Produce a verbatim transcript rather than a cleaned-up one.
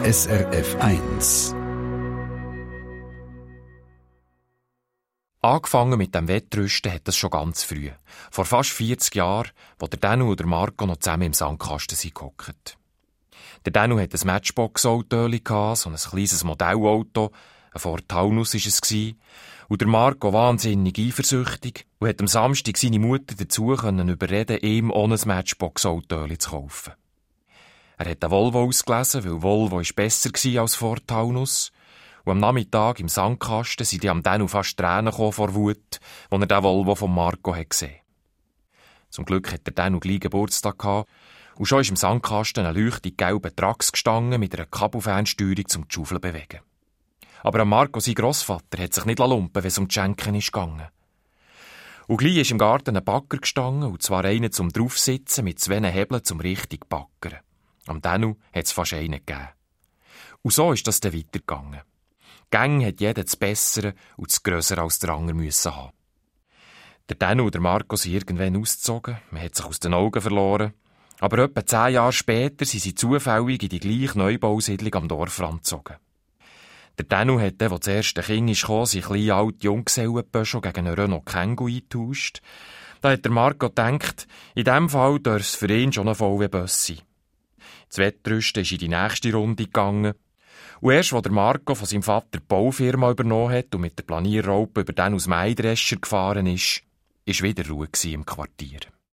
S R F eins. Angefangen mit dem Wettrüsten hat das schon ganz früh. Vor fast vierzig Jahren, wo der Danu und der Marco noch zusammen im Sandkasten sind gehockt. Der Danu hatte ein Matchbox-Auto, so ein kleines Modellauto, ein Ford Taunus war es, und der Marco wahnsinnig eifersüchtig und hat am Samstag seine Mutter dazu können überreden, ihm ohne ein Matchbox-Auto zu kaufen. Er hat den Volvo ausgelesen, weil Volvo ist besser war als Ford Taunus. Und am Nachmittag im Sandkasten sind die am Danu fast Tränen gekommen vor Wut, als er den Volvo von Marco hat gesehen. Zum Glück hat der Danu gleich Geburtstag gehabt und schon ist im Sandkasten ein leuchtig gelber Trax gestanden mit einer Kabelfernsteuerung zum Schaufeln bewegen. Aber am Marco, sein Grossvater, hat sich nicht lumpen, wenn es um die Schenken ist gegangen. Und gleich ist im Garten ein Bagger gestanden, und zwar einer zum Draufsitzen mit zwei Hebeln zum richtig Baggern. Am Danu hat es fast einen gegeben. Und so ist das dann weitergegangen. Gang hat jeder das Bessere und das Grössere als der andere müssen haben. Der Danu und der Marco sind irgendwann ausgezogen, man hat sich aus den Augen verloren, aber etwa zehn Jahre später sind sie zufällig in die gleiche Neubausiedlung am Dorfrand gezogen. Der Danu hat dann, als das erste Kind kam, sein kleinen alten Junggesellen-Peugeot gegen einen Renault Kangoo eingetauscht. Da hat der Marco gedacht, in diesem Fall dürfte es für ihn schon ein V W-Bus sein. Das Wettrüsten ist in die nächste Runde gegangen. Und erst, als der Marco von seinem Vater die Baufirma übernommen hat und mit der Planierraupe über den aus Maidrescher gefahren ist, war wieder Ruhe im Quartier.